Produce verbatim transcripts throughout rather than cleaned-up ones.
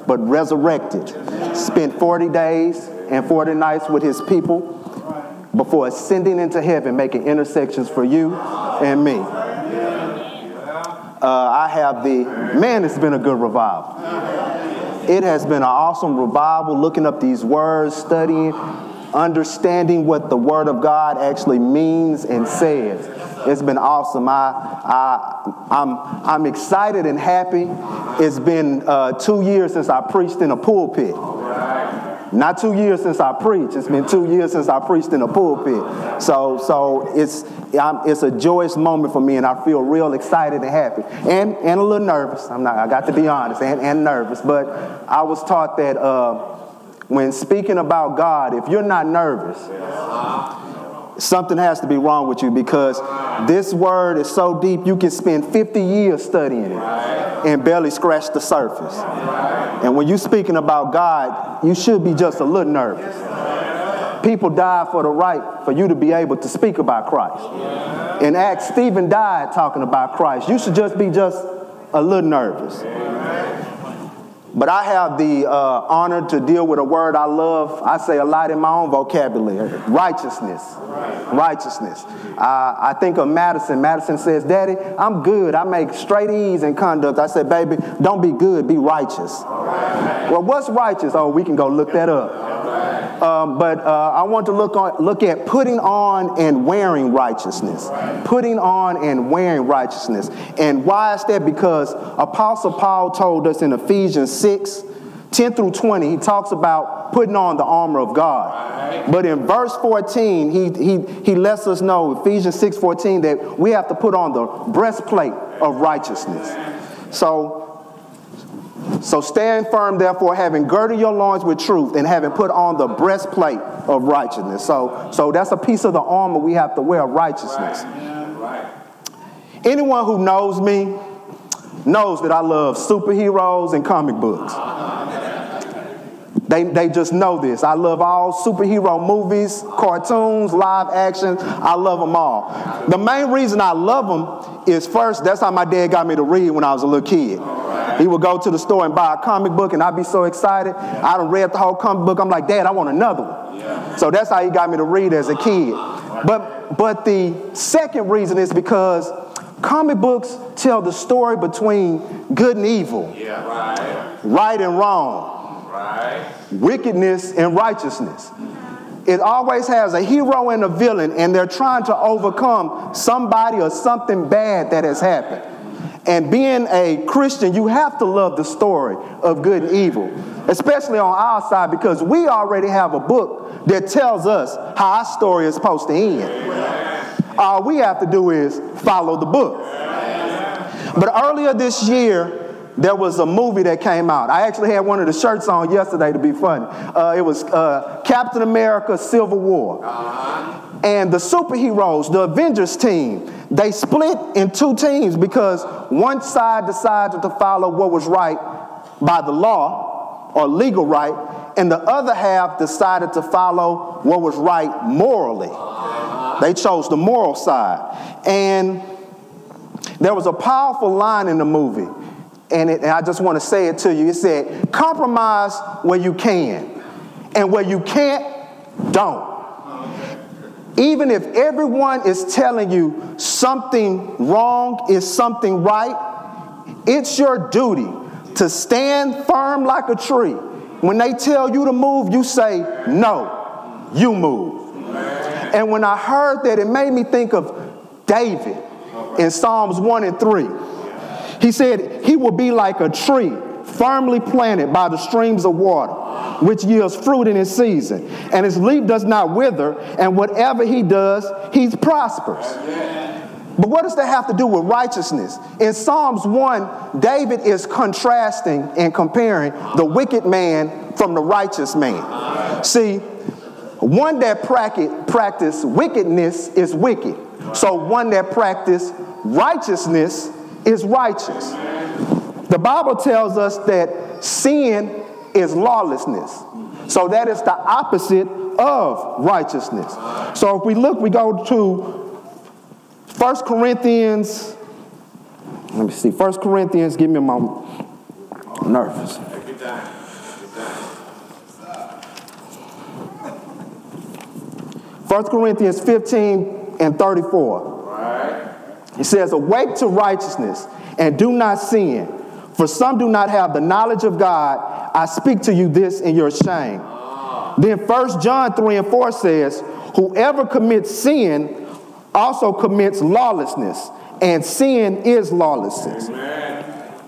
but resurrected, spent forty days and forty nights with his people before ascending into heaven, making intersections for you and me. Uh, I have the, man, it's been a good revival. It has been an awesome revival, looking up these words, studying, understanding what the Word of God actually means and says. It's been awesome. I, I, I'm, I'm excited and happy. It's been uh, two years since I preached in a pulpit. Not two years since I preached. It's been two years since I preached in a pulpit. So, so it's I'm, it's a joyous moment for me, and I feel real excited and happy, and and a little nervous. I'm not. I got to be honest, and, and nervous. But I was taught that uh, when speaking about God, if you're not nervous, something has to be wrong with you, because this word is so deep. You can spend fifty years studying it and barely scratch the surface. And when you're speaking about God, you should be just a little nervous. People died for the right for you to be able to speak about Christ. In Acts, Stephen died talking about Christ. You should just be just a little nervous. But I have the uh, honor to deal with a word I love. I say a lot in my own vocabulary. Righteousness. Righteousness. Uh, I think of Madison. Madison says, Daddy, I'm good. I make straight E's in conduct. I said, baby, don't be good. Be righteous. Well, what's righteous? Oh, we can go look that up. Um, but uh, I want to look on, look at putting on and wearing righteousness. Putting on and wearing righteousness. And why is that? Because Apostle Paul told us in Ephesians six, ten through twenty, he talks about putting on the armor of God. But in verse fourteen, he, he, he lets us know, Ephesians six fourteen, that we have to put on the breastplate of righteousness. So, So stand firm, therefore, having girded your loins with truth and having put on the breastplate of righteousness. So, so that's a piece of the armor we have to wear, righteousness. Anyone who knows me knows that I love superheroes and comic books. They, they just know this. I love all superhero movies, cartoons, live action. I love them all. The main reason I love them is, first, that's how my dad got me to read when I was a little kid. He would go to the store and buy a comic book, and I'd be so excited. I done read the whole comic book. I'm like, Dad, I want another one. So that's how he got me to read as a kid. But, but the second reason is because comic books tell the story between good and evil, right and wrong, wickedness and righteousness. It always has a hero and a villain, and they're trying to overcome somebody or something bad that has happened. And being a Christian, you have to love the story of good and evil, especially on our side, because we already have a book that tells us how our story is supposed to end. All we have to do is follow the book. But earlier this year, there was a movie that came out. I actually had one of the shirts on yesterday to be funny. Uh, it was uh, Captain America Civil War. And the superheroes, the Avengers team, they split in two teams because one side decided to follow what was right by the law or legal right, and the other half decided to follow what was right morally. They chose the moral side. And there was a powerful line in the movie, and, it, and I just want to say it to you. It said, compromise where you can, and where you can't, don't. Even if everyone is telling you something wrong is something right, it's your duty to stand firm like a tree. When they tell you to move, you say, no, you move. And when I heard that, it made me think of David in Psalms one and three. He said, he will be like a tree firmly planted by the streams of water, which yields fruit in its season, and his leaf does not wither, and whatever he does, he prospers. But what does that have to do with righteousness? In Psalms one, David is contrasting and comparing the wicked man from the righteous man. See, one that practice wickedness is wicked. So one that practice righteousness is righteous. The Bible tells us that sin is lawlessness. So that is the opposite of righteousness. So if we look, we go to First Corinthians. Let me see. First Corinthians, give me my nervous. First Corinthians fifteen and thirty-four. Right. It says, awake to righteousness and do not sin, for some do not have the knowledge of God. I speak to you this in your shame. Ah. Then First John three and four says, whoever commits sin also commits lawlessness, and sin is lawlessness. Amen.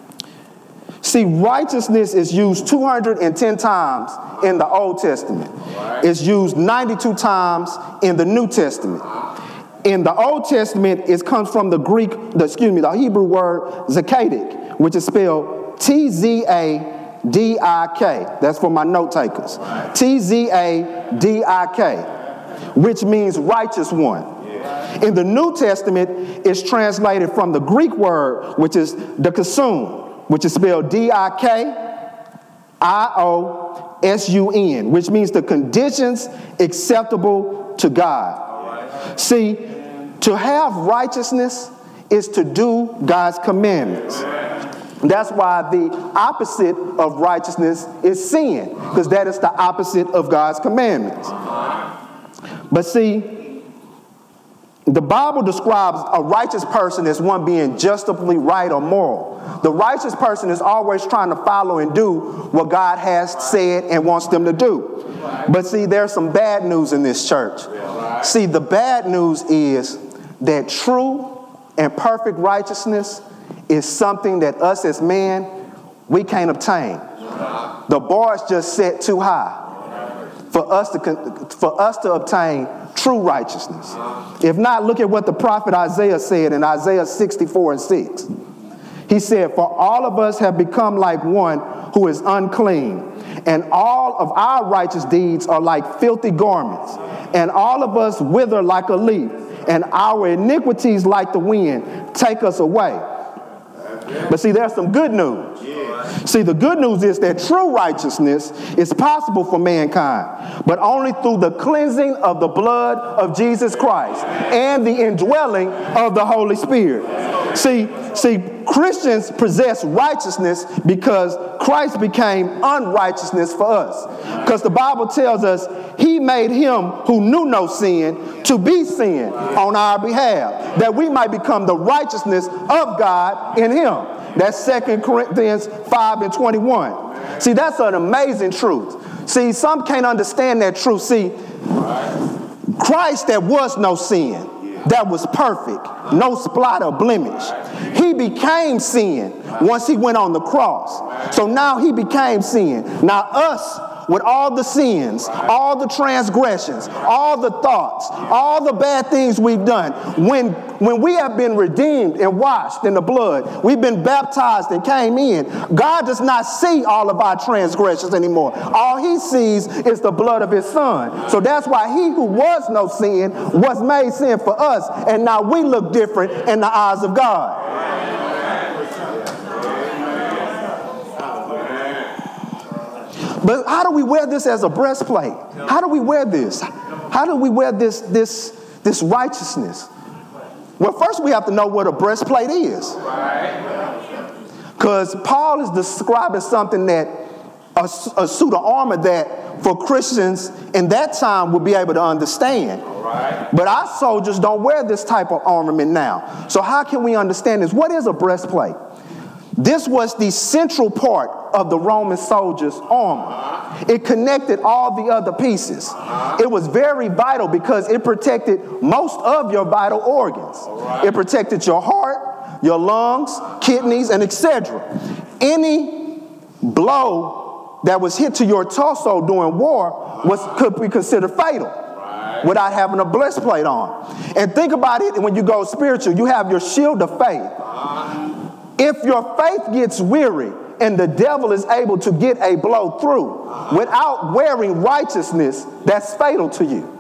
See, righteousness is used two hundred ten times in the Old Testament. Right. It's used ninety-two times in the New Testament. In the Old Testament, it comes from the Greek, the, excuse me, the Hebrew word Zadik, which is spelled T Z A D I K. That's for my note takers. Right. T Z A D I K, which means righteous one. Yeah. In the New Testament, it's translated from the Greek word, which is dikaiosune, which is spelled D I K I O S U N, which means the conditions acceptable to God. See, to have righteousness is to do God's commandments. That's why the opposite of righteousness is sin, because that is the opposite of God's commandments. But see, the Bible describes a righteous person as one being justifully right or moral. The righteous person is always trying to follow and do what God has said and wants them to do. But see, there's some bad news in this church. See, the bad news is that true and perfect righteousness is something that us as man, we can't obtain. The bar is just set too high for us to, for us to obtain true righteousness. If not, look at what the prophet Isaiah said in Isaiah sixty-four and six. He said, for all of us have become like one who is unclean, and all of our righteous deeds are like filthy garments, and all of us wither like a leaf, and our iniquities like the wind take us away. But see, there's some good news. See, the good news is that true righteousness is possible for mankind, but only through the cleansing of the blood of Jesus Christ and the indwelling of the Holy Spirit. See, see, Christians possess righteousness because Christ became unrighteousness for us. Because the Bible tells us he made him who knew no sin to be sin on our behalf, that we might become the righteousness of God in him. That's Second Corinthians five and twenty-one. See, that's an amazing truth. See, some can't understand that truth. See, Christ that was no sin, that was perfect, no spot or blemish, he became sin once he went on the cross. So now he became sin. Now us, with all the sins, all the transgressions, all the thoughts, all the bad things we've done, when, when we have been redeemed and washed in the blood, we've been baptized and came in, God does not see all of our transgressions anymore. All he sees is the blood of his son. So that's why he who was no sin was made sin for us, and now we look different in the eyes of God. But how do we wear this as a breastplate? How do we wear this? How do we wear this, this, this righteousness? Well, first we have to know what a breastplate is. Because Paul is describing something that, a, a suit of armor that for Christians in that time would be able to understand. But our soldiers don't wear this type of armament now. So how can we understand this? What is a breastplate? This was the central part of the Roman soldier's armor. It connected all the other pieces. It was very vital because it protected most of your vital organs. It protected your heart, your lungs, kidneys, and et cetera. Any blow that was hit to your torso during war was could be considered fatal without having a breastplate on. And think about it, when you go spiritual, you have your shield of faith. If your faith gets weary and the devil is able to get a blow through without wearing righteousness, that's fatal to you.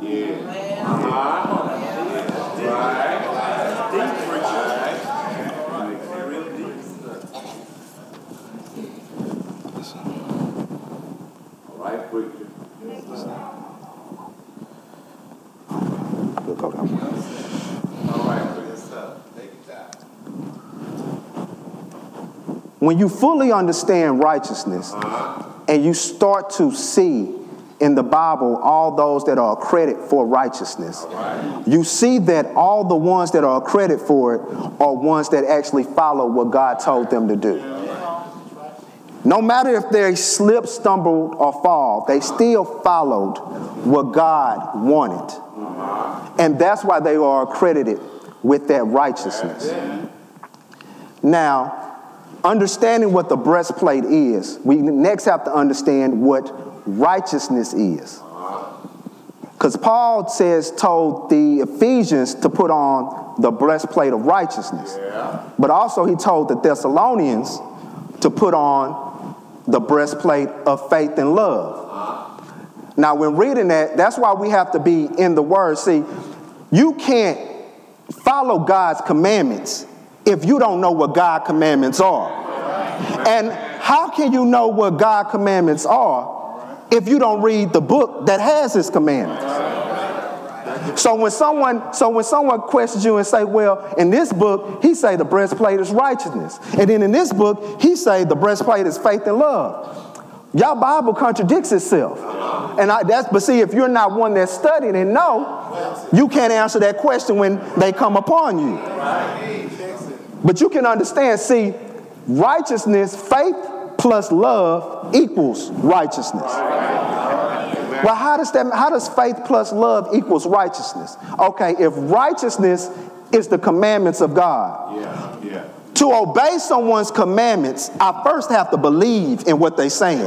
When you fully understand righteousness, and you start to see in the Bible all those that are accredited for righteousness. Right. You see that all the ones that are accredited for it are ones that actually follow what God told them to do. No matter if they slip, stumbled, or fall, they still followed what God wanted. And that's why they are accredited with that righteousness. Now, understanding what the breastplate is, we next have to understand what righteousness is. Because Paul says, told the Ephesians to put on the breastplate of righteousness. But also he told the Thessalonians to put on the breastplate of faith and love. Now, when reading that, that's why we have to be in the Word. See, you can't follow God's commandments if you don't know what God's commandments are. And how can you know what God's commandments are if you don't read the book that has His commandments? So when someone, so when someone questions you and say, well, in this book, he say the breastplate is righteousness. And then in this book, he say the breastplate is faith and love. Y'all Bible contradicts itself. And I, that's, but see, if you're not one that's studied and know, you can't answer that question when they come upon you. But you can understand, see, righteousness, faith plus love equals righteousness. Well, how does that, how does faith plus love equals righteousness? Okay, if righteousness is the commandments of God, yeah, yeah. to obey someone's commandments, I first have to believe in what they're saying.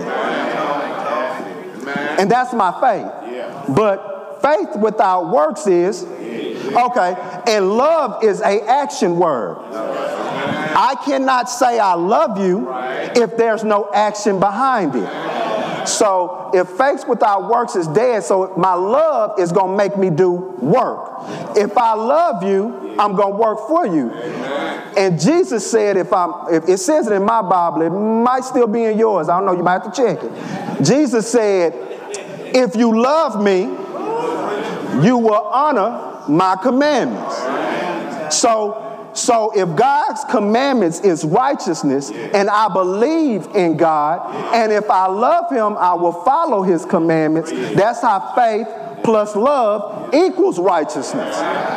Amen. And that's my faith. Yeah. But faith without works is, okay, and love is an action word. I cannot say I love you if there's no action behind it. So if faith without works is dead, so my love is going to make me do work. If I love you, I'm going to work for you. And Jesus said, if I'm, if it says it in my Bible, it might still be in yours. I don't know, you might have to check it. Jesus said, if you love me, you will honor my commandments. So So if God's commandments is righteousness, and I believe in God, and if I love Him, I will follow His commandments, that's how faith plus love equals righteousness.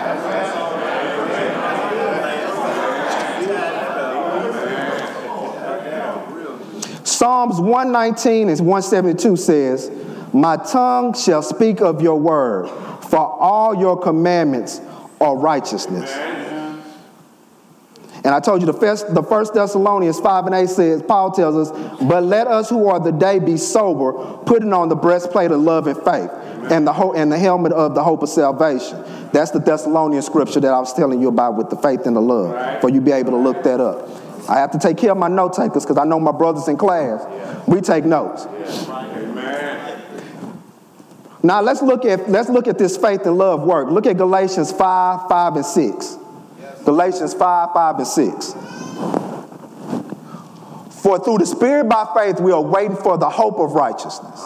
Psalms one nineteen and one seventy-two says, my tongue shall speak of your word, for all your commandments are righteousness. And I told you the first, the first Thessalonians five and eight says, Paul tells us, but let us who are the day be sober, putting on the breastplate of love and faith, and the ho- and the helmet of the hope of salvation. That's the Thessalonian scripture that I was telling you about with the faith and the love, right. For you be able to look that up. I have to take care of my note takers because I know my brothers in class, yeah. we take notes. Yeah. Now let's look at let's look at this faith and love work. Look at Galatians five, five, and six. Galatians five, five, and six. For through the Spirit by faith we are waiting for the hope of righteousness.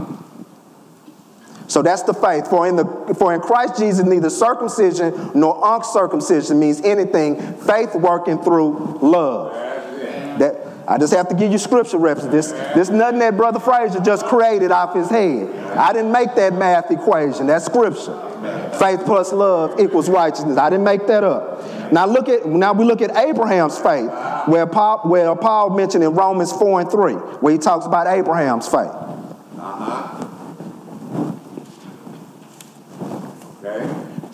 So that's the faith. For in the for in Christ Jesus neither circumcision nor uncircumcision means anything. Faith working through love. That I just have to give you scripture reference. This this nothing that Brother Frazier just created off his head. I didn't make that math equation. That's scripture. Faith plus love equals righteousness. I didn't make that up. Now look at now we look at Abraham's faith, where Paul, where Paul mentioned in Romans four and three, where he talks about Abraham's faith. Uh-huh. Okay.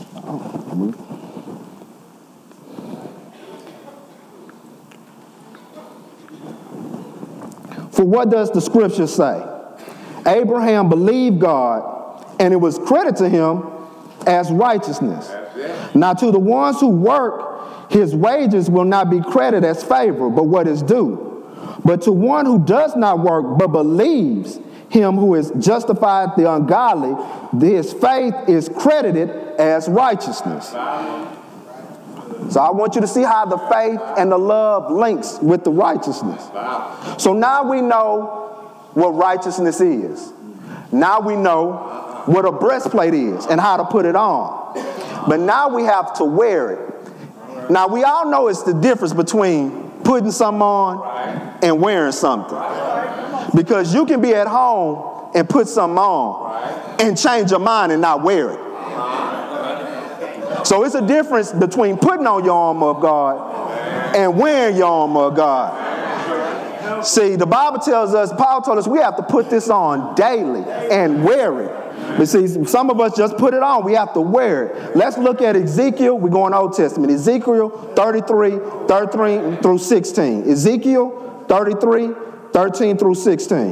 For what does the scripture say? Abraham believed God, and it was credited to him as righteousness. Now to the ones who work, his wages will not be credited as favor, but what is due. But to one who does not work, but believes him who is justified the ungodly, his faith is credited as righteousness. So I want you to see how the faith and the love links with the righteousness. So now we know what righteousness is. Now we know what a breastplate is and how to put it on. But now we have to wear it. Now we all know it's the difference between putting something on and wearing something. Because you can be at home and put something on and change your mind and not wear it. So it's a difference between putting on your armor of God and wearing your armor of God. See, the Bible tells us, Paul told us we have to put this on daily and wear it. But see, some of us just put it on. We have to wear it. Let's look at Ezekiel. We're going Old Testament. Ezekiel thirty-three, thirteen through sixteen. Ezekiel thirty-three, thirteen through sixteen.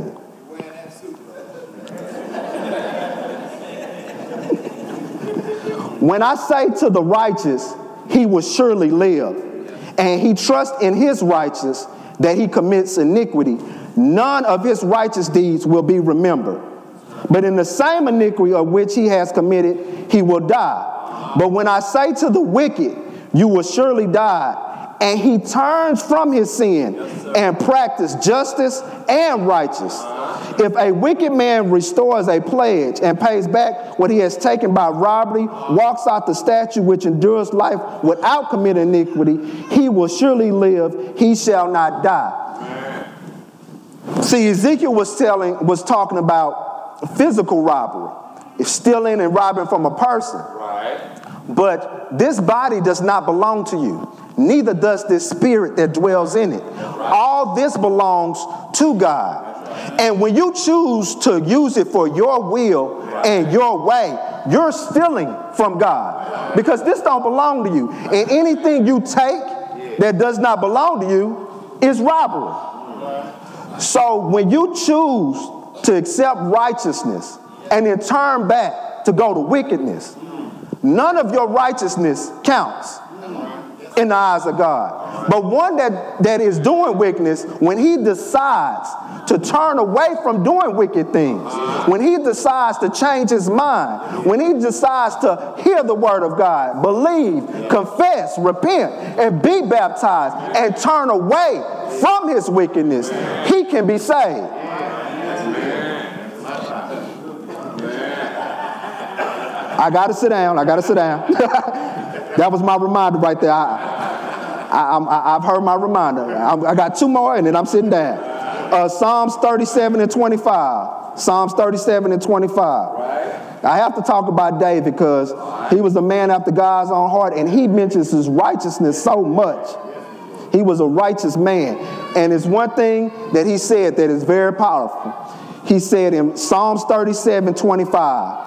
When I say to the righteous, he will surely live, and he trusts in his righteous that he commits iniquity, none of his righteous deeds will be remembered. But in the same iniquity of which he has committed, he will die. But when I say to the wicked, you will surely die, and he turns from his sin and practices justice and righteousness. If a wicked man restores a pledge and pays back what he has taken by robbery, walks out the statute which endures life without committing iniquity, he will surely live, he shall not die. See, Ezekiel was telling, was talking about physical robbery. It's stealing and robbing from a person. But this body does not belong to you. Neither does this spirit that dwells in it. All this belongs to God. And when you choose to use it for your will and your way, you're stealing from God. Because this don't belong to you. And anything you take that does not belong to you is robbery. So when you choose to accept righteousness and then turn back to go to wickedness, none of your righteousness counts in the eyes of God. But one that, that is doing wickedness, when he decides to turn away from doing wicked things, when he decides to change his mind, when he decides to hear the word of God, believe, confess, repent, and be baptized, and turn away from his wickedness, he can be saved. I got to sit down. I got to sit down. That was my reminder right there. I, I, I, I've heard my reminder. I, I got two more, and then I'm sitting down. Uh, Psalms thirty-seven and twenty-five. Psalms thirty-seven and twenty-five. Right. I have to talk about David because he was a man after God's own heart, and he mentions his righteousness so much. He was a righteous man. And it's one thing that he said that is very powerful. He said in Psalms thirty-seven, twenty-five,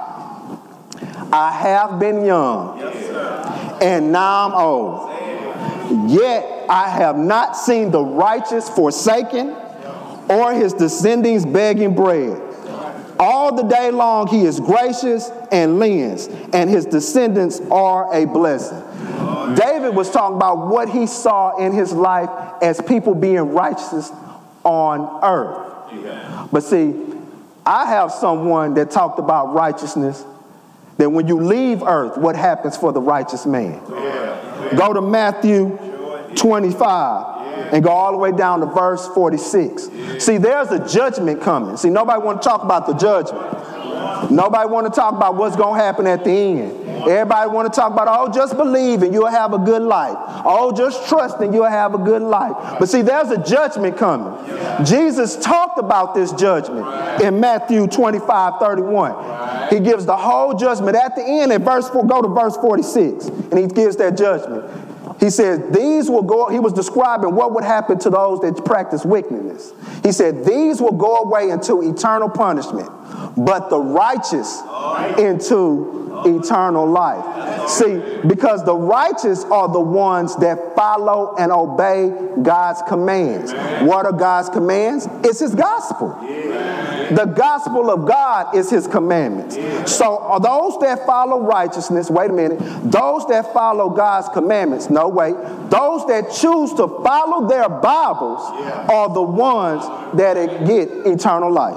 I have been young, yes, and now I'm old. Yet I have not seen the righteous forsaken, or his descendants begging bread. All the day long he is gracious and lends, and his descendants are a blessing. David was talking about what he saw in his life as people being righteous on earth. But see, I have someone that talked about righteousness, that when you leave earth, what happens for the righteous man? Go to Matthew twenty-five and go all the way down to verse forty-six. See, there's a judgment coming. See, nobody want to talk about the judgment. Nobody want to talk about what's going to happen at the end. Everybody want to talk about, oh, just believe and you'll have a good life. Oh, just trust and you'll have a good life. But see, there's a judgment coming. Jesus talked about this judgment in Matthew twenty-five, thirty-one. He gives the whole judgment at the end. At verse four, go to verse forty-six, and he gives that judgment. He says, these will go, he was describing what would happen to those that practice wickedness. He said, these will go away into eternal punishment, but the righteous into eternal life. See, because the righteous are the ones that follow and obey God's commands. What are God's commands? It's his gospel. The gospel of God is his commandments. So are those that follow righteousness, wait a minute, those that follow God's commandments, no wait, those that choose to follow their Bibles are the ones that get eternal life.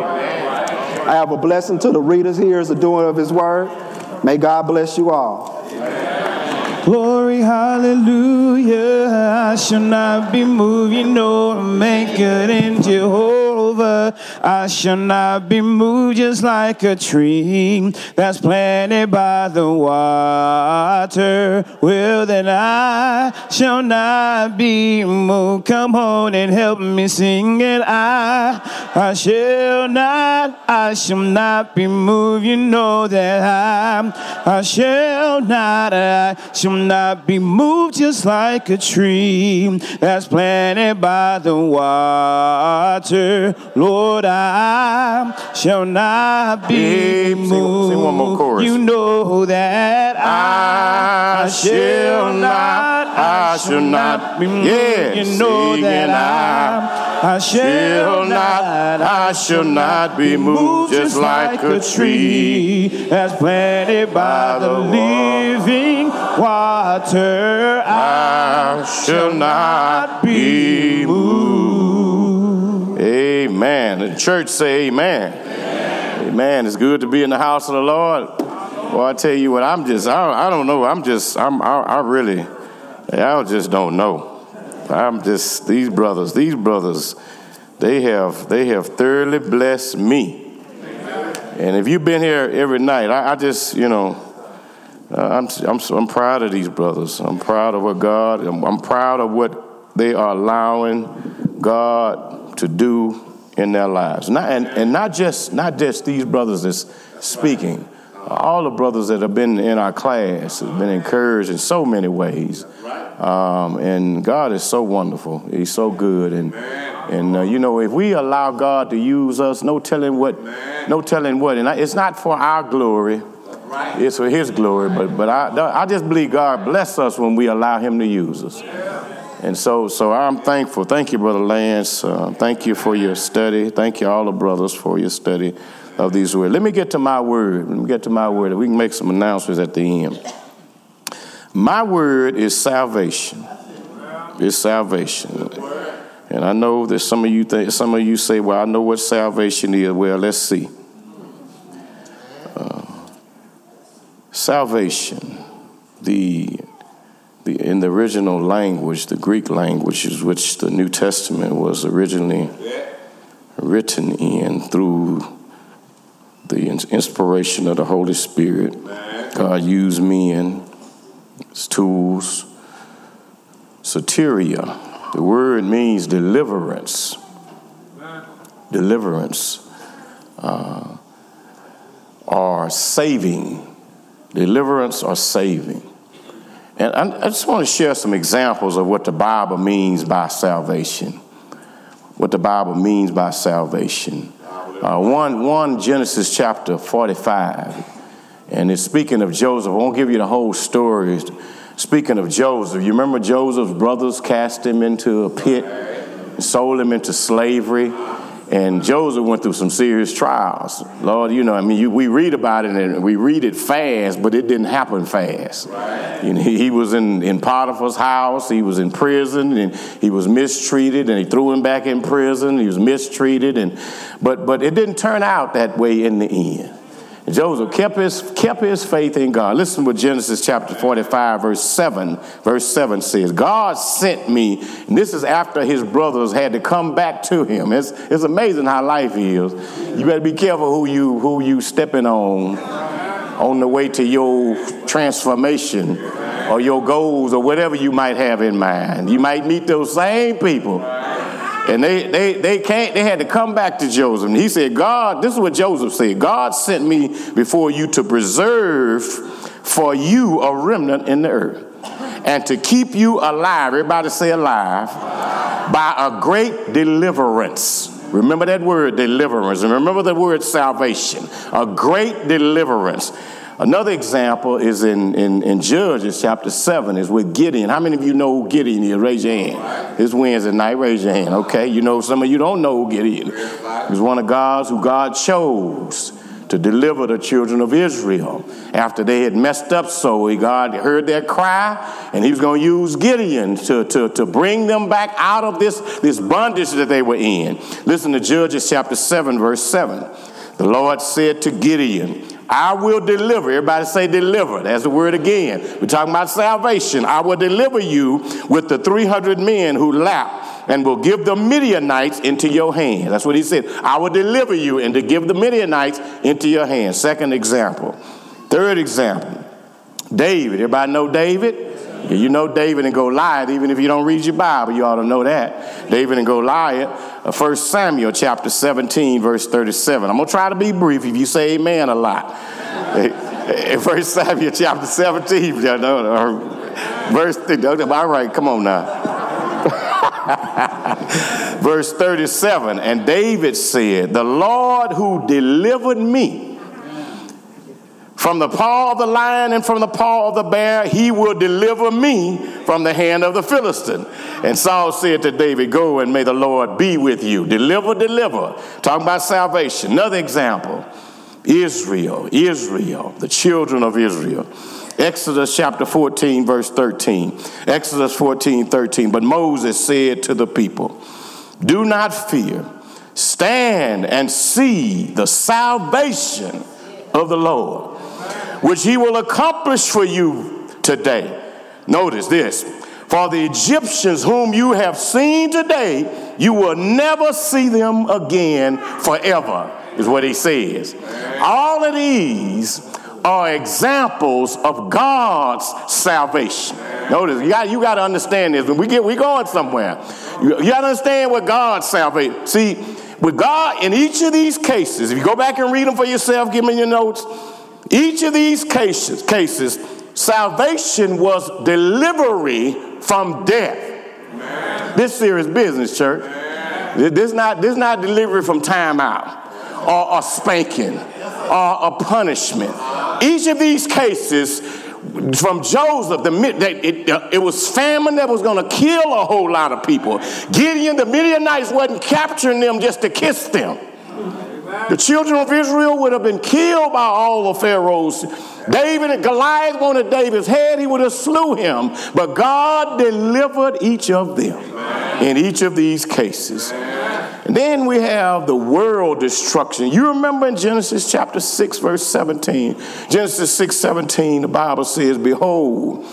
I have a blessing to the readers here as a doer of his word. May God bless you all. Glory, hallelujah. I shall not be moved, you know, I'm anchored in Jehovah. over. I shall not be moved, just like a tree that's planted by the water. Well, then I shall not be moved. Come on and help me sing it. I, I shall not, I shall not be moved. You know that I, I shall not, I shall not be moved, just like a tree that's planted by the water. Lord, I shall not be moved. Sing, sing one more chorus. You know that I, I shall not, I shall not be moved. Yeah, You know that I, I shall not, I shall not be moved, just like a tree that's planted by the living water. I shall not be moved. Amen. The church say amen. Amen. Amen. It's good to be in the house of the Lord. Well, I tell you what, I'm just, I, I don't know. I'm just, I'm, I, I really, I just don't know. I'm just, these brothers, these brothers, they have, they have thoroughly blessed me. And if you've been here every night, I, I just, you know, uh, I'm, I'm, I'm proud of these brothers. I'm proud of what God, I'm, I'm proud of what they are allowing God to do in their lives. Not, and, and not just, not just these brothers that's speaking. All the brothers that have been in our class have been encouraged in so many ways. Um, and God is so wonderful. He's so good. And, and uh, you know, if we allow God to use us, no telling what, no telling what. And it's not for our glory. It's for his glory. But but I, I just believe God bless us when we allow him to use us. And so so I'm thankful. Thank you, Brother Lance. Uh, thank you for your study. Thank you, all the brothers, for your study of these words. Let me get to my word. Let me get to my word. We can make some announcements at the end. My word is salvation. It's salvation. And I know that some of you think, some of you say, well, I know what salvation is. Well, let's see. Uh, salvation, the, the in the original language, the Greek language, is which the New Testament was originally written in through the inspiration of the Holy Spirit. God used men as tools. Soteria, the word means deliverance. Deliverance. Uh, or saving. Deliverance or saving. And I, I just want to share some examples of what the Bible means by salvation. What the Bible means by salvation. Uh, one, one Genesis chapter forty-five, and it's speaking of Joseph. I won't give you the whole story. Speaking of Joseph, you remember Joseph's brothers cast him into a pit and sold him into slavery, and Joseph went through some serious trials. Lord, you know, I mean, you, we read about it and we read it fast, but it didn't happen fast. You know, he, he was in, in Potiphar's house, he was in prison, and he was mistreated, and he threw him back in prison. He was mistreated, and but but it didn't turn out that way in the end. Joseph kept his kept his faith in God. Listen what Genesis chapter forty-five, verse seven, verse seven says. God sent me, and this is after his brothers had to come back to him. It's it's amazing how life is. You better be careful who you who you stepping on on the way to your transformation or your goals or whatever you might have in mind. You might meet those same people. And they, they, they can't, they had to come back to Joseph. And he said, God, this is what Joseph said. God sent me before you to preserve for you a remnant in the earth and to keep you alive. Everybody say alive. By a great deliverance. Remember that word, deliverance. And remember the word salvation. A great deliverance. Another example is in, in, in Judges chapter seven is with Gideon. How many of you know who Gideon is? Raise your hand. It's Wednesday night. Raise your hand. Okay. You know, some of you don't know who Gideon is. He's one of God's who God chose to deliver the children of Israel after they had messed up. So God heard their cry, and he was going to use Gideon to, to, to bring them back out of this, this bondage that they were in. Listen to Judges chapter seven, verse seven. The Lord said to Gideon, I will deliver. Everybody say deliver. That's the word again. We're talking about salvation. I will deliver you with the three hundred men who lapped and will give the Midianites into your hand. That's what he said. I will deliver you and to give the Midianites into your hand. Second example. Third example. David. Everybody know David? Yeah, you know David and Goliath. Even if you don't read your Bible, you ought to know that. David and Goliath. First Samuel chapter seventeen, verse thirty-seven. I'm going to try to be brief if you say amen a lot. In First Samuel chapter seventeen, you know, verse, all right, come on now. Verse thirty-seven, and David said, the Lord who delivered me from the paw of the lion and from the paw of the bear, he will deliver me from the hand of the Philistine. And Saul said to David, go and may the Lord be with you. Deliver, deliver. Talking about salvation. Another example, Israel, Israel, the children of Israel. Exodus chapter fourteen, verse thirteen. Exodus fourteen, thirteen. But Moses said to the people, do not fear. Stand and see the salvation of the Lord, which he will accomplish for you today. Notice this. For the Egyptians whom you have seen today, you will never see them again forever, is what he says. All of these are examples of God's salvation. Notice, you got, you got to understand this. When we get, we going somewhere. You, you got to understand what God's salvation. See, with God, in each of these cases, if you go back and read them for yourself, give me your notes. Each of these cases, cases, salvation was delivery from death. Amen. This serious business, church. Amen. This not this not delivery from time out or a spanking or a punishment. Each of these cases, from Joseph, the it, it, it was famine that was going to kill a whole lot of people. Gideon, the Midianites wasn't capturing them just to kiss them. The children of Israel would have been killed by all the pharaohs. David and Goliath wanted David's head, he would have slew him. But God delivered each of them in each of these cases. And then we have the world destruction. You remember in Genesis chapter six, verse seventeen. Genesis six, seventeen, the Bible says, behold,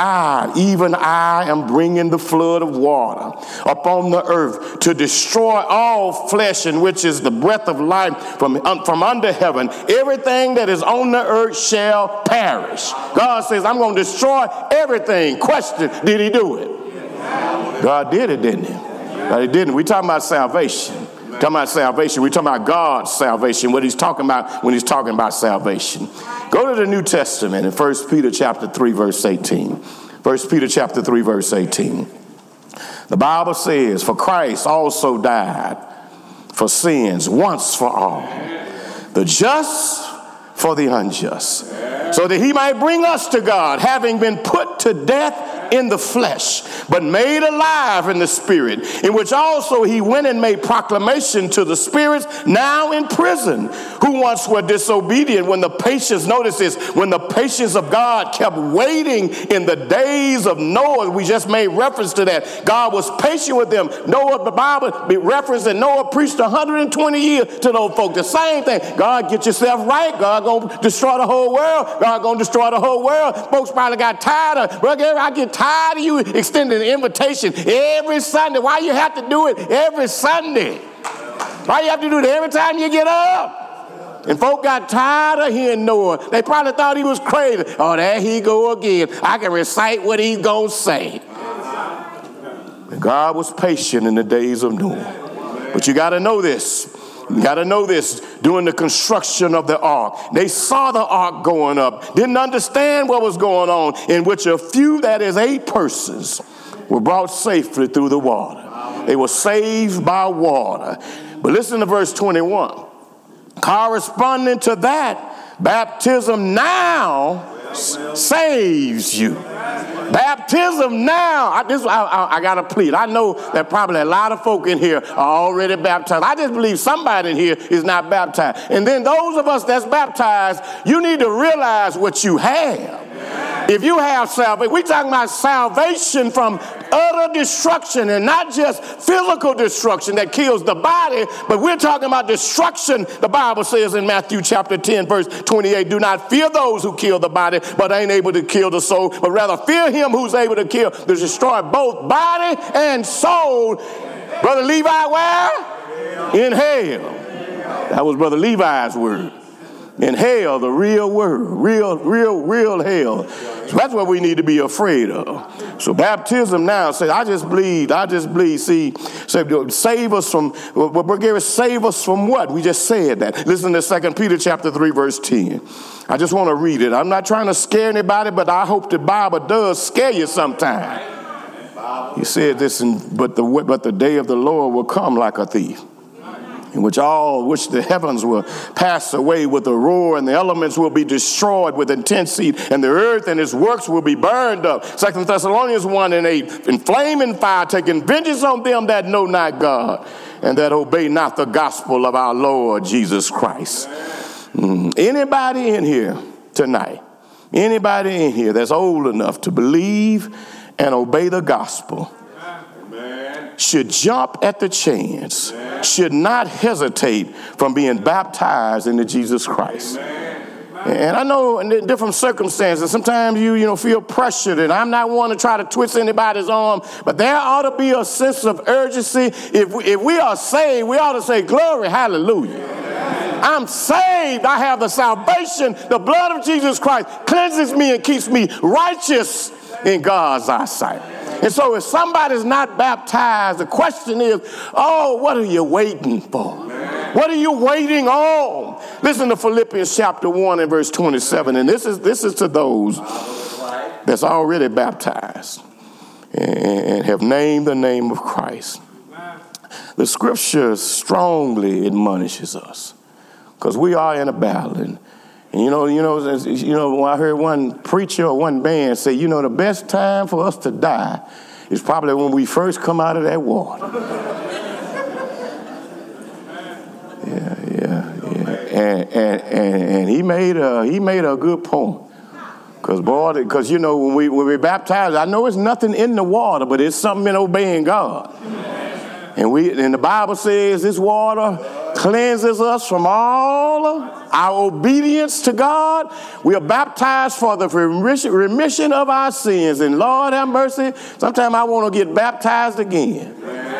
I, even I, am bringing the flood of water upon the earth to destroy all flesh, in which is the breath of life from, um, from under heaven. Everything that is on the earth shall perish. God says, I'm going to destroy everything. Question, did he do it? God did it, didn't he? No, he didn't. We're talking about salvation. We're talking about salvation. We're talking about God's salvation, what he's talking about when he's talking about salvation. Go to the New Testament in First Peter chapter three, verse eighteen. First Peter chapter three, verse eighteen. The Bible says, for Christ also died for sins once for all, the just for the unjust, so that he might bring us to God, having been put to death in the flesh, but made alive in the spirit, in which also he went and made proclamation to the spirits now in prison, who once were disobedient, when the patience, notice this, when the patience of God kept waiting in the days of Noah. We just made reference to that. God was patient with them. Noah, the Bible referenced that Noah preached one hundred twenty years to those folks. The same thing. God, get yourself right. God gonna destroy the whole world. God gonna destroy the whole world. Folks probably got tired of, well, I get tired of you extending the invitation every Sunday. Why you have to do it every Sunday? Why you have to do it every time you get up? And folk got tired of hearing Noah. They probably thought he was crazy. Oh, there he go again. I can recite what he's going to say. God was patient in the days of Noah. But you got to know this. You got to know this. During the construction of the ark, they saw the ark going up, didn't understand what was going on, in which a few, that is eight persons, were brought safely through the water. They were saved by water. But listen to verse twenty-one. Corresponding to that, baptism now saves you. Baptism now, I, this, I, I, I got to plead. I know that probably a lot of folk in here are already baptized. I just believe somebody in here is not baptized. And then those of us that's baptized, you need to realize what you have. If you have salvation, we're talking about salvation from utter destruction, and not just physical destruction that kills the body, but we're talking about destruction. The Bible says in Matthew chapter ten, verse twenty-eight, do not fear those who kill the body, but ain't able to kill the soul, but rather fear him who's able to kill, to destroy both body and soul. Brother Levi, where? In hell. That was Brother Levi's word. In hell, the real word, real, real, real hell. So that's what we need to be afraid of. So baptism now, say, I just bleed, I just bleed. See, say, save us from, what Gary, save us from what? We just said that. Listen to Second Peter chapter three, verse ten. I just want to read it. I'm not trying to scare anybody, but I hope the Bible does scare you sometime. He said this, in, but the but the day of the Lord will come like a thief, in which all, which the heavens will pass away with a roar, and the elements will be destroyed with intense heat, and the earth and its works will be burned up. Second Thessalonians one and eight, in flaming fire, taking vengeance on them that know not God, and that obey not the gospel of our Lord Jesus Christ. Mm. Anybody in here tonight, anybody in here that's old enough to believe and obey the gospel, Amen, should jump at the chance, Amen, should not hesitate from being baptized into Jesus Christ. Amen. And I know in different circumstances, sometimes you, you know, feel pressured, and I'm not one to try to twist anybody's arm, but there ought to be a sense of urgency. If we, if we are saved, we ought to say, glory, hallelujah. Amen. I'm saved. I have the salvation. The blood of Jesus Christ cleanses me and keeps me righteous in God's eyesight. And so if somebody's not baptized, the question is, oh, what are you waiting for? What are you waiting on? Listen to Philippians chapter one and verse twenty-seven. And this is this is to those that's already baptized and have named the name of Christ. The scripture strongly admonishes us, because we are in a battle. And And you know, you know, you know, when I heard one preacher or one band say, you know, the best time for us to die is probably when we first come out of that water. yeah, yeah, yeah. And and, and, and he made a he made a good point. Cause boy, because you know, when we when we baptized, I know it's nothing in the water, but it's something in obeying God. And we and the Bible says this water cleanses us from all our obedience to God. We are baptized for the remission of our sins. And Lord have mercy, sometimes I want to get baptized again.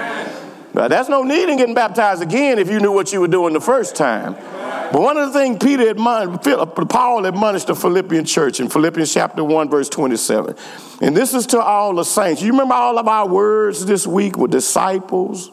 But that's no need in getting baptized again if you knew what you were doing the first time. But one of the things Peter admonished, Paul admonished the Philippian church in Philippians chapter one, verse twenty-seven. And this is to all the saints. You remember all of our words this week were disciples,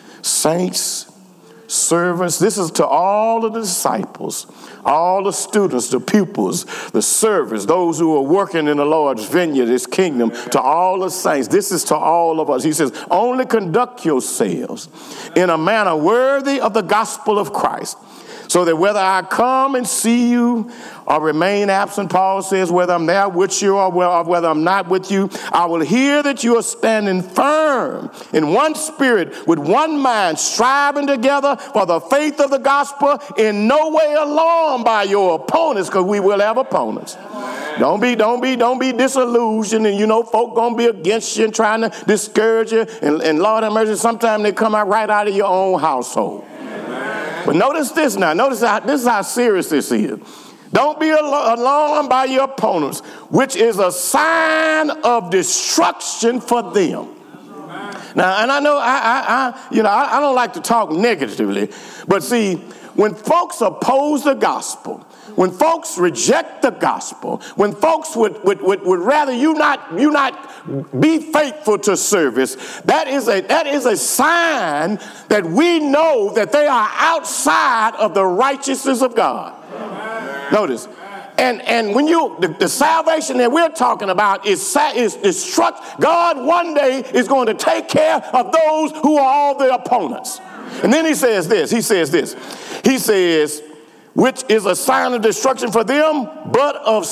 saints, servants. This is to all of the disciples, all the students, the pupils, the servants, those who are working in the Lord's vineyard, his kingdom, to all the saints. This is to all of us. He says, only conduct yourselves in a manner worthy of the gospel of Christ, so that whether I come and see you or remain absent, Paul says, whether I'm there with you or whether I'm not with you, I will hear that you are standing firm in one spirit, with one mind, striving together for the faith of the gospel, in no way alarmed by your opponents, because we will have opponents. Don't be, don't be, don't be disillusioned, and you know, folk gonna be against you and trying to discourage you. And, and Lord have mercy, sometimes they come out right out of your own household. But notice this now. Notice how this is how serious this is. Don't be alarmed by your opponents, which is a sign of destruction for them. Now, and I know I, I, I you know, I, I don't like to talk negatively, but see, when folks oppose the gospel, when folks reject the gospel, when folks would, would, would, would rather you not you not be faithful to service, that is a that is a sign that we know that they are outside of the righteousness of God. Amen. Notice. And and when you the, the salvation that we're talking about is is destruct. God one day is going to take care of those who are all the opponents. And then he says this. He says this. He says, which is a sign of destruction for them, but of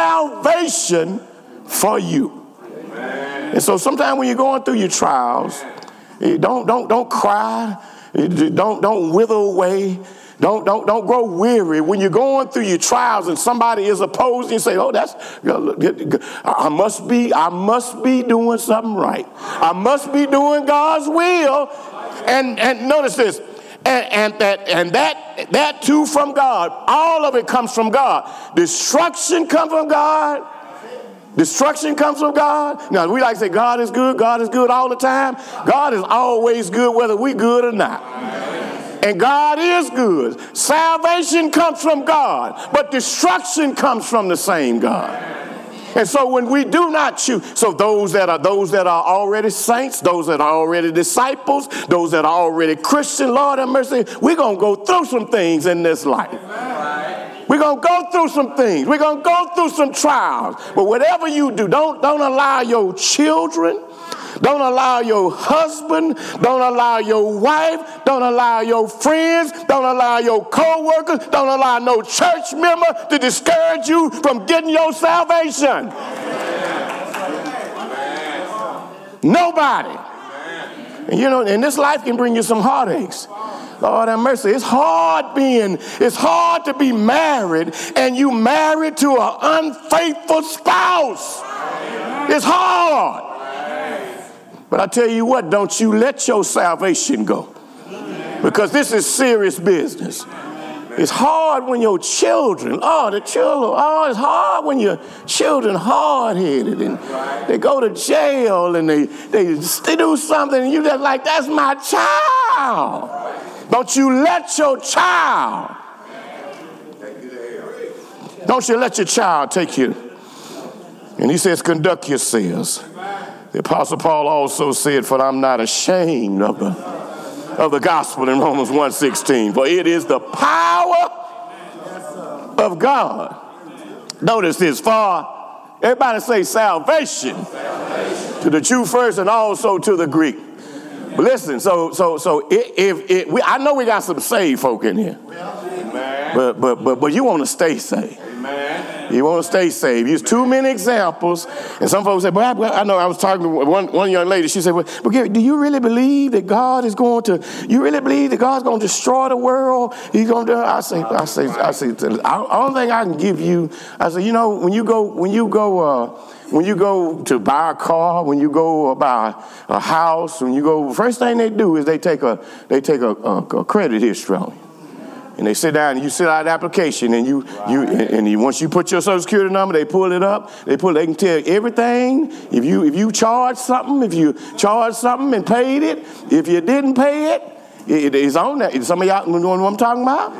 salvation for you. Amen. And so sometimes when you're going through your trials, don't don't don't cry, don't don't wither away. Don't, don't, don't grow weary. When you're going through your trials and somebody is opposing, you say, oh, that's, I must be, I must be doing something right. I must be doing God's will. And, and notice this, and, and that, and that, that too from God. All of it comes from God. Destruction comes from God. Destruction comes from God. Now, we like to say God is good, God is good all the time. God is always good whether we good or not. And God is good. Salvation comes from God, but destruction comes from the same God. And so when we do not choose, so those that are those that are already saints, those that are already disciples, those that are already Christian, Lord have mercy, we're going to go through some things in this life. We're going to go through some things. We're going to go through some trials. But whatever you do, don't, don't allow your children, don't allow your husband, don't allow your wife, don't allow your friends, don't allow your co-workers, don't allow no church member to discourage you from getting your salvation. Nobody. And you know, and this life can bring you some heartaches. Lord have mercy. It's hard being, it's hard to be married and you married to an unfaithful spouse. It's hard. But I tell you what, don't you let your salvation go. Because this is serious business. It's hard when your children, oh, the children, oh, it's hard when your children hard-headed and they go to jail and they, they, they do something and you just like, that's my child. Don't you let your child, don't you let your child take you. And he says, conduct yourselves. The Apostle Paul also said, for I'm not ashamed of the, of the gospel in Romans one sixteen, for it is the power of God. Notice this, for everybody say salvation, salvation to the Jew first and also to the Greek. But listen, so so so if, if, if we, I know we got some saved folk in here, but but but but you want to stay saved. You want to stay saved. There's too many examples. And some folks say, well, I, I know I was talking to one, one young lady. She said, well, but Gary, do you really believe that God is going to, you really believe that God's going to destroy the world? He's going to do it? I say, I say, I say, the only thing I can give you, I say, you know, when you go, when you go, uh, when you go to buy a car, when you go buy a house, when you go, first thing they do is they take a, they take a, a, a credit history on you. And they sit down and you fill out the application and you, right. you and, and you, once you put your social security number, they pull it up. They pull they can tell you everything. If you if you charge something, if you charge something and paid it, if you didn't pay it, it it's on there. Some of y'all know what I'm talking about?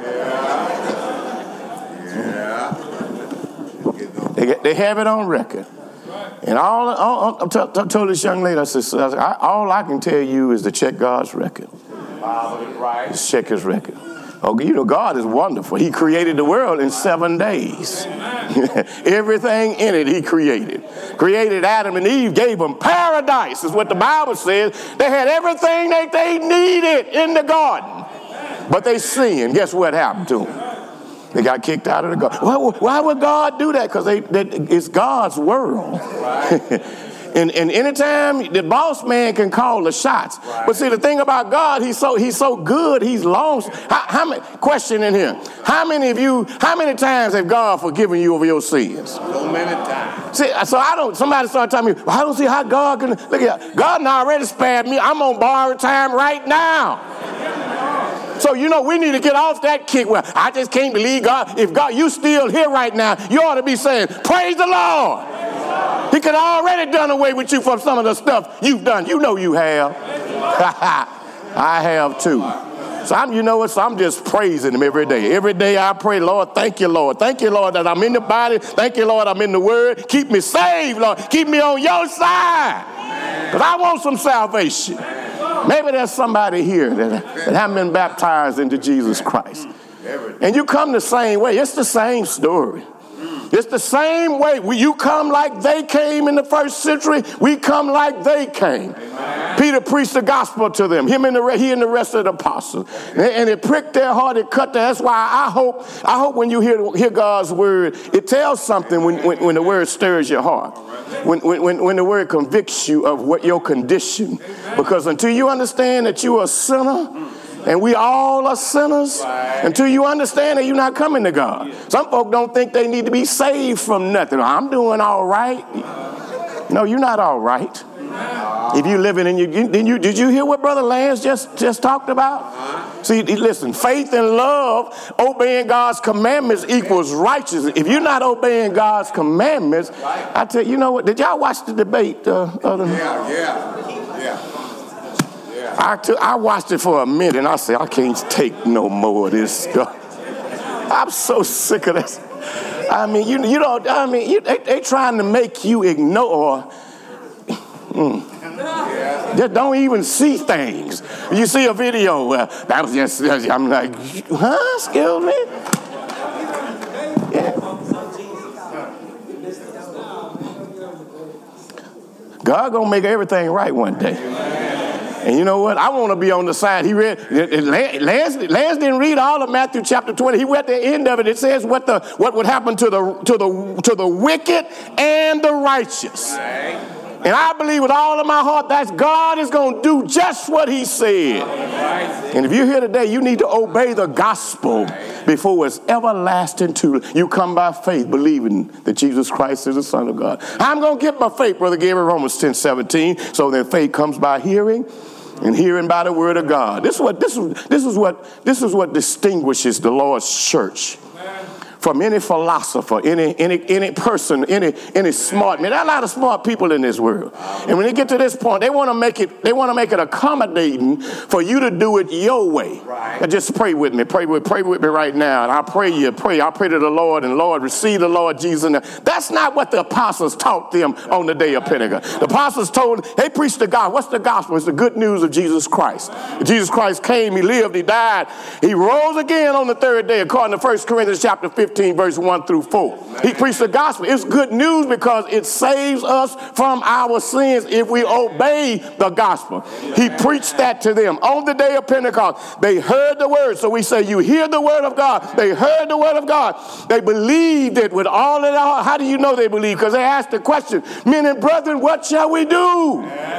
Yeah. Yeah. They they have it on record. And all, all I t- t- told this young lady, I said, I said I, all I can tell you is to check God's record. Right. Just check his record. Oh, you know, God is wonderful. He created the world in seven days. Everything in it he created. Created Adam and Eve, gave them paradise, is what the Bible says. They had everything that they needed in the garden. But they sinned. Guess what happened to them? They got kicked out of the garden. Why, why would God do that? Because they, they, it's God's world. And, and anytime the boss man can call the shots. Right. But see, the thing about God, he's so he's so good, he's long. How, how many, question in here. How many of you, how many times have God forgiven you over your sins? So many times. See, so I don't, somebody started telling me, well, I don't see how God can, look at that. God already spared me. I'm on borrowed time right now. So, you know, we need to get off that kick. Well, I just can't believe God. If God, you still here right now, you ought to be saying, praise the Lord. He could have already done away with you from some of the stuff you've done. You know you have. I have too. So I'm, you know what? So I'm just praising him every day. Every day I pray, Lord, thank you, Lord. Thank you, Lord, that I'm in the body. Thank you, Lord, I'm in the word. Keep me saved, Lord. Keep me on your side. Because I want some salvation. Maybe there's somebody here that, that haven't been baptized into Jesus Christ. And you come the same way. It's the same story. It's the same way. We, you come like they came in the first century. We come like they came. Amen. Peter preached the gospel to them. Him and the he and the rest of the apostles. And, and it pricked their heart. It cut their. That's why I hope. I hope when you hear hear God's word, it tells something when when, when the word stirs your heart. When, when when the word convicts you of what your condition. Because until you understand that you are a sinner, And we all are sinners until you understand that you're not coming to God. Some folk don't think they need to be saved from nothing. I'm doing all right. No, you're not all right. If you living in you, did you did you hear what Brother Lance just just talked about? See, listen, faith and love, obeying God's commandments equals righteousness. If you're not obeying God's commandments, I tell you, you know what? Did y'all watch the debate? Uh, other yeah, yeah, yeah. I, took, I watched it for a minute and I said, I can't take no more of this stuff. I'm so sick of this. I mean, you you don't, I mean, you, they, they trying to make you ignore. Mm. Just don't even see things. You see a video, uh, that was just, I'm like, huh, excuse me? Yeah. God gonna make everything right one day. And you know what? I want to be on the side. He read, Lance, Lance didn't read all of Matthew chapter twenty. He read the end of it. It says what the what would happen to the to the to the wicked and the righteous. And I believe with all of my heart that God is going to do just what he said. And if you're here today, you need to obey the gospel before it's everlasting to you. Come by faith, believing that Jesus Christ is the Son of God. I'm going to get my faith, Brother Gabriel, Romans ten seventeen. So then faith comes by hearing, and hearing by the word of God. This is what this is this is what this is what distinguishes the Lord's church from any philosopher, any any any person, any any smart man. There are a lot of smart people in this world, and when they get to this point, they want to make it they want to make it accommodating for you to do it your way. Right. And just pray with me, pray with pray with me right now, and I pray you pray. I pray to the Lord, and Lord, receive the Lord Jesus. That's not what the apostles taught them on the day of Pentecost. The apostles told they preached the gospel. What's the gospel? It's the good news of Jesus Christ. Jesus Christ came, he lived, he died, he rose again on the third day, according to First Corinthians chapter fifteen. Verse one through four. He preached the gospel. It's good news because it saves us from our sins if we obey the gospel. He preached that to them on the day of Pentecost. They heard the word. So we say, you hear the word of God. They heard the word of God. They believed it with all of their heart. How do you know they believe? Because they asked the question, men and brethren, what shall we do?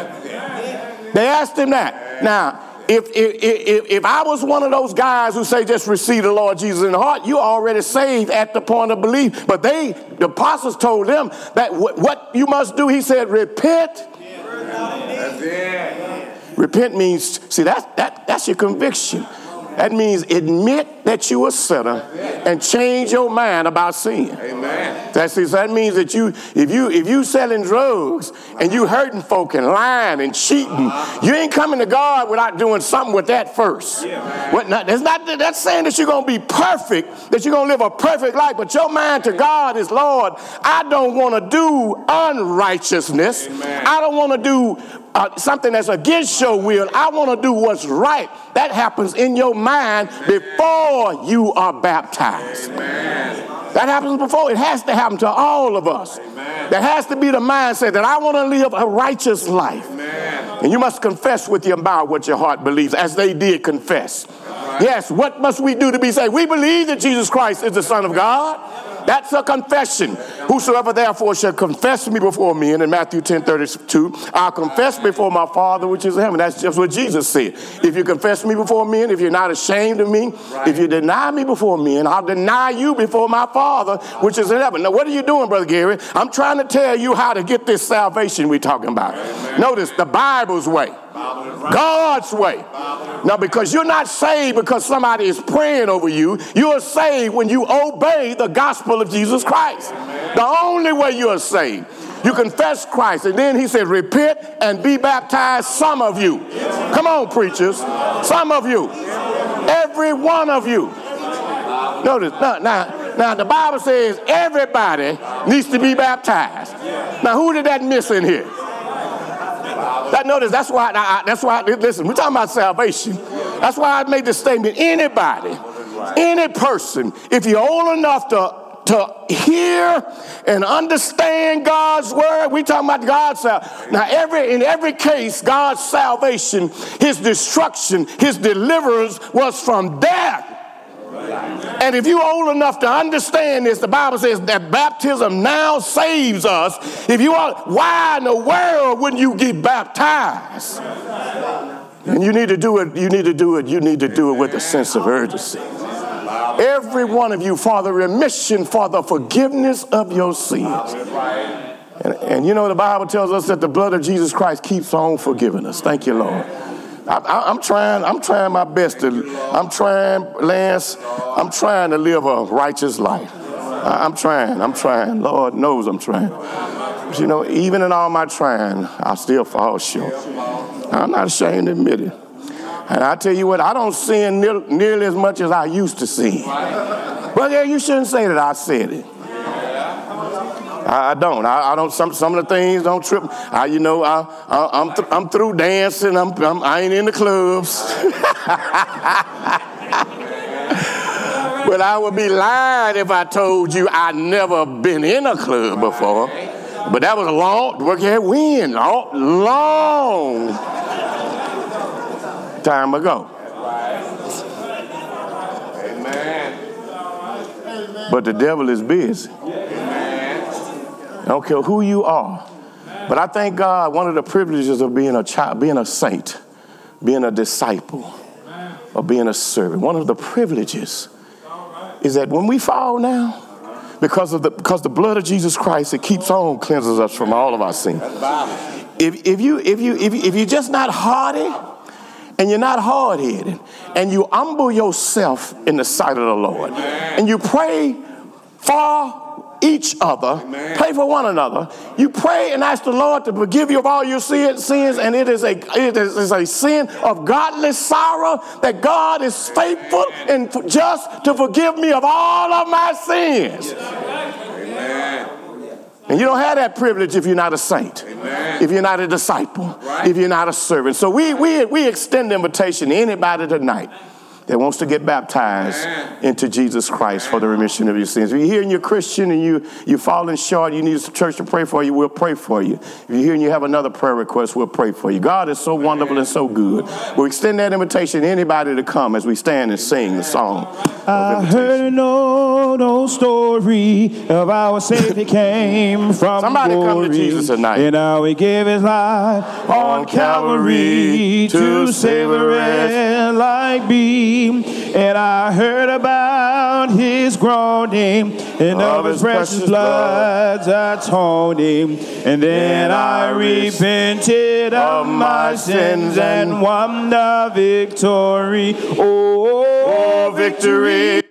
They asked him that. Now, If, if if if I was one of those guys who say just receive the Lord Jesus in the heart, you're already saved at the point of belief. But they, the apostles told them that what, what you must do, he said, repent. That's it. Repent means, see, that's, that, that's your conviction. That means admit that you're a sinner and change your mind about sin. Amen. That's it. That means that you, if you, if you selling drugs and you hurting folk and lying and cheating, you ain't coming to God without doing something with that first. Yeah, what not, that's not that's saying that you're gonna be perfect, that you're gonna live a perfect life, but your mind to God is, Lord, I don't want to do unrighteousness. Amen. I don't want to do Uh, something that's against your will. I want to do what's right. That happens in your mind before you are baptized. Amen. That happens before. It has to happen to all of us. Amen. There has to be the mindset that I want to live a righteous life. Amen. And you must confess with your mouth what your heart believes, as they did confess. Right. Yes, what must we do to be saved? We believe that Jesus Christ is the Son of God. That's a confession. Whosoever therefore shall confess me before men, in Matthew ten thirty-two, I'll confess before my Father which is in heaven. That's just what Jesus said. If you confess me before men, if you're not ashamed of me, right. If you deny me before men, I'll deny you before my Father which is in heaven. Now, what are you doing, Brother Gary? I'm trying to tell you how to get this salvation we're talking about. Amen. Notice the Bible's way. God's way. Now, because you're not saved because somebody is praying over you, you're saved when you obey the gospel of Jesus Christ. Amen. The only way you're saved. You confess Christ, and then he said, repent and be baptized, some of you. Come on, preachers. Some of you. Every one of you. Notice, now, now, now the Bible says everybody needs to be baptized. Now, who did that miss in here? That notice, that's why, I, that's why, listen, we're talking about salvation. That's why I made this statement. Anybody, any person, if you're old enough to, to hear and understand God's word, we're talking about God's salvation. Now, every, in every case, God's salvation, his destruction, his deliverance was from death. And if you're old enough to understand this, the Bible says that baptism now saves us. If you are, why in the world wouldn't you get baptized? And you need to do it, you need to do it, you need to do it with a sense of urgency. Every one of you for the remission, for the forgiveness of your sins. And, and you know, the Bible tells us that the blood of Jesus Christ keeps on forgiving us. Thank you, Lord. I, I, I'm trying, I'm trying my best to, I'm trying, Lance, I'm trying to live a righteous life. I, I'm trying, I'm trying. Lord knows I'm trying. But you know, even in all my trying, I still fall short. I'm not ashamed to admit it. And I tell you what, I don't sin near, nearly as much as I used to sin. But yeah, you shouldn't say that I said it. I, I don't. I, I don't. Some some of the things don't trip. I, you know, I, I, I'm th- I'm through dancing. I'm, I'm I ain't in the clubs. But I would be lying if I told you I never been in a club before. But that was a long. Work here, when long, long time ago. Amen. But the devil is busy. I don't care who you are. But I thank God one of the privileges of being a child, being a saint, being a disciple, or being a servant, one of the privileges is that when we fall now, because of the because the blood of Jesus Christ, it keeps on cleanses us from all of our sins. If if you if you if you, if you're just not hardy and you're not hard-headed and you humble yourself in the sight of the Lord and you pray for each other, Amen. Pray for one another. You pray and ask the Lord to forgive you of all your sins, and it is a it is a sin of godly sorrow that God is faithful and just to forgive me of all of my sins. Amen. And you don't have that privilege if you're not a saint, Amen. If you're not a disciple, right. If you're not a servant. So we we we extend the invitation to anybody tonight that wants to get baptized Amen. Into Jesus Christ for the remission of your sins. If you're here and you're Christian and you, you're falling short, you need a church to pray for you, we'll pray for you. If you're here and you have another prayer request, we'll pray for you. God is so wonderful and so good. We'll extend that invitation to anybody to come as we stand and sing the song. I heard an old, old story of our Savior came from Somebody glory, come to Jesus tonight. And how he gave his life on Calvary to save a wretch like me. And I heard about his groaning and of his precious blood atoning. And then I repented of my sins and won the victory. Oh, victory.